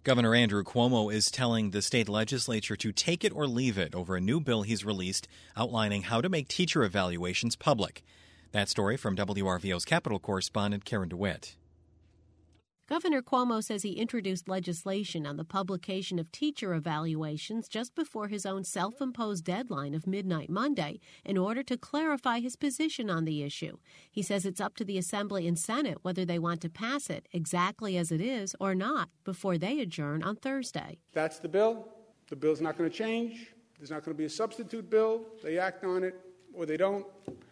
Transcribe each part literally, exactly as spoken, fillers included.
Governor Andrew Cuomo is telling the state legislature to take it or leave it over a new bill he's released outlining how to make teacher evaluations public. That story from W R V O's Capitol correspondent Karen DeWitt. Governor Cuomo says he introduced legislation on the publication of teacher evaluations just before his own self-imposed deadline of midnight Monday in order to clarify his position on the issue. He says it's up to the Assembly and Senate whether they want to pass it exactly as it is or not before they adjourn on Thursday. That's the bill. The bill's not going to change. There's not going to be a substitute bill. They act on it or they don't.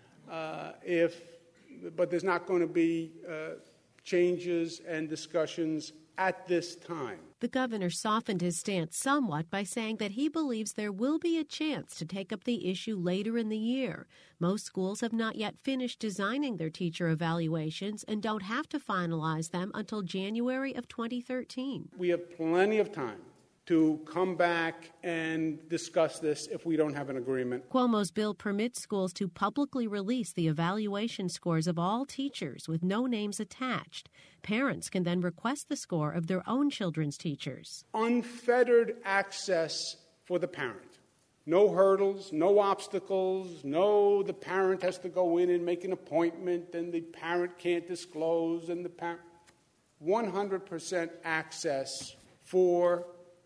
Uh, if, but there's not going to be uh, changes and discussions at this time. The governor softened his stance somewhat by saying that he believes there will be a chance to take up the issue later in the year. Most schools have not yet finished designing their teacher evaluations and don't have to finalize them until January of twenty thirteen. We have plenty of time to come back and discuss this if we don't have an agreement. Cuomo's bill permits schools to publicly release the evaluation scores of all teachers with no names attached. Parents can then request the score of their own children's teachers. Unfettered access for the parent. No hurdles, no obstacles, no the parent has to go in and make an appointment and the parent can't disclose and the parent. one hundred percent access for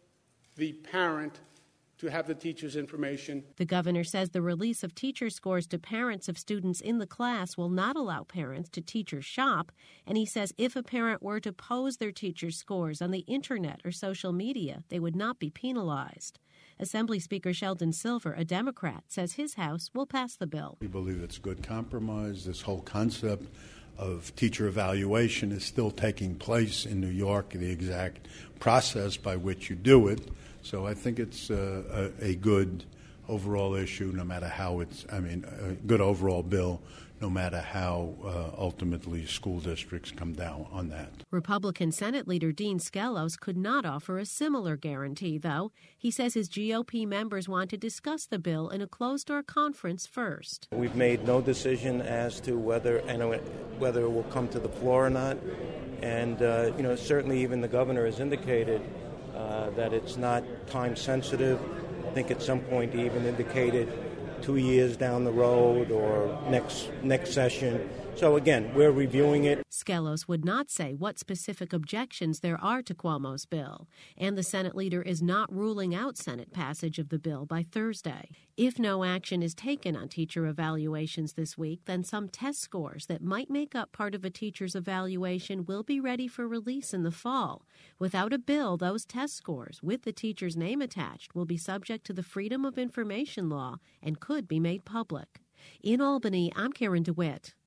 the parent to have the teacher's information. The governor says the release of teacher scores to parents of students in the class will not allow parents to teacher shop, and he says if a parent were to post their teacher's scores on the internet or social media, they would not be penalized. Assembly Speaker Sheldon Silver, a Democrat, says his House will pass the bill. We believe it's a good compromise. This whole concept of teacher evaluation is still taking place in New York, the exact process by which you do it. So I think it's uh, a, a good overall issue, no matter how it's, I mean, a good overall bill, no matter how uh, ultimately school districts come down on that. Republican Senate Leader Dean Skelos could not offer a similar guarantee, though. He says his G O P members want to discuss the bill in a closed-door conference first. We've made no decision as to whether whether it will come to the floor or not. And, uh, you know, certainly even the governor has indicated uh, that it's not time-sensitive. I think at some point he even indicated two years down the road or next next session. So, again, we're reviewing it. Skelos would not say what specific objections there are to Cuomo's bill, and the Senate leader is not ruling out Senate passage of the bill by Thursday. If no action is taken on teacher evaluations this week, then some test scores that might make up part of a teacher's evaluation will be ready for release in the fall. Without a bill, those test scores, with the teacher's name attached, will be subject to the Freedom of Information law and could be made public. In Albany, I'm Karen DeWitt.